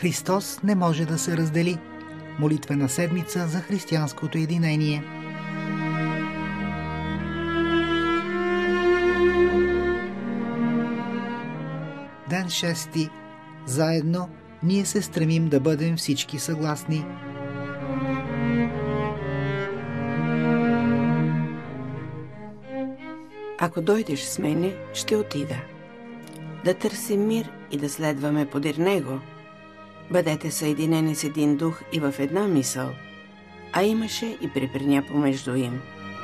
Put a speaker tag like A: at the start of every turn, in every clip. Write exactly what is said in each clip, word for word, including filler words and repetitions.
A: Христос не може да се раздели. Молитвена седмица за християнското единение. Ден шести. Заедно ние се стремим да бъдем всички съгласни.
B: Ако дойдеш с мене, ще отида. Да търсим мир и да следваме подир него. Бъдете съединени с един дух и в една мисъл, а имаше и препирня помежду им.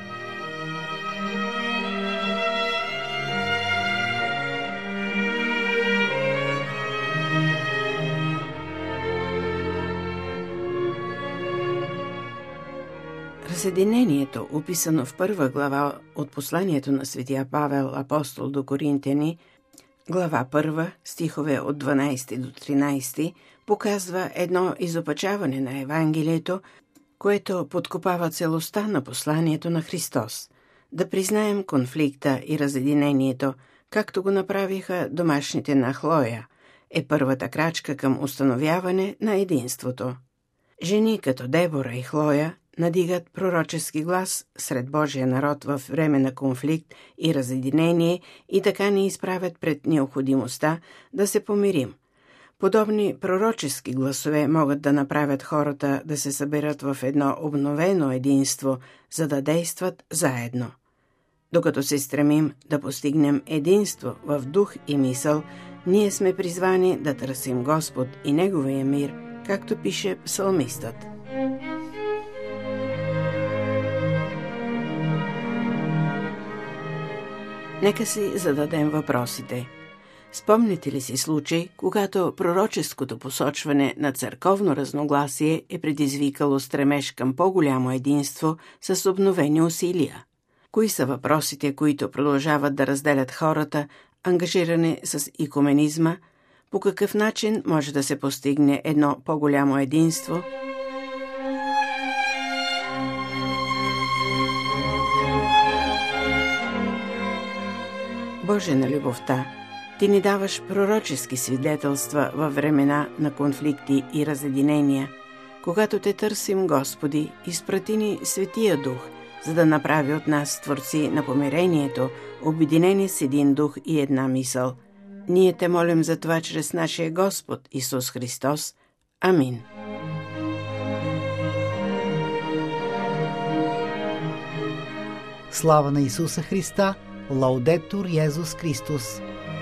B: Разединението, описано в първа глава от посланието на светия Павел апостол до Коринтяни, глава първа, стихове от дванайсети до тринайсети, показва едно изопачаване на Евангелието, което подкопава целостта на посланието на Христос. Да признаем конфликта и разединението, както го направиха домашните на Хлоя, е първата крачка към установяване на единството. Жени като Дебора и Хлоя надигат пророчески глас сред Божия народ във време на конфликт и разединение и така ни изправят пред необходимостта да се помирим. Подобни пророчески гласове могат да направят хората да се съберат в едно обновено единство, за да действат заедно. Докато се стремим да постигнем единство в дух и мисъл, ние сме призвани да търсим Господ и Неговия мир, както пише псалмистът. Нека си зададем въпросите. Спомните ли си случай, когато пророческото посочване на църковно разногласие е предизвикало стремеж към по-голямо единство с обновени усилия? Кои са въпросите, които продължават да разделят хората, ангажирани с икуменизма? По какъв начин може да се постигне едно по-голямо единство? Боже на любовта, Ти ни даваш пророчески свидетелства във времена на конфликти и разединения. Когато Те търсим, Господи, изпрати ни Светия Дух, за да направи от нас творци на помирението, обединени с един дух и една мисъл. Ние Те молим за това чрез нашия Господ Исус Христос. Амин.
A: Слава на Исуса Христа! Лаудетур Йезус Христос!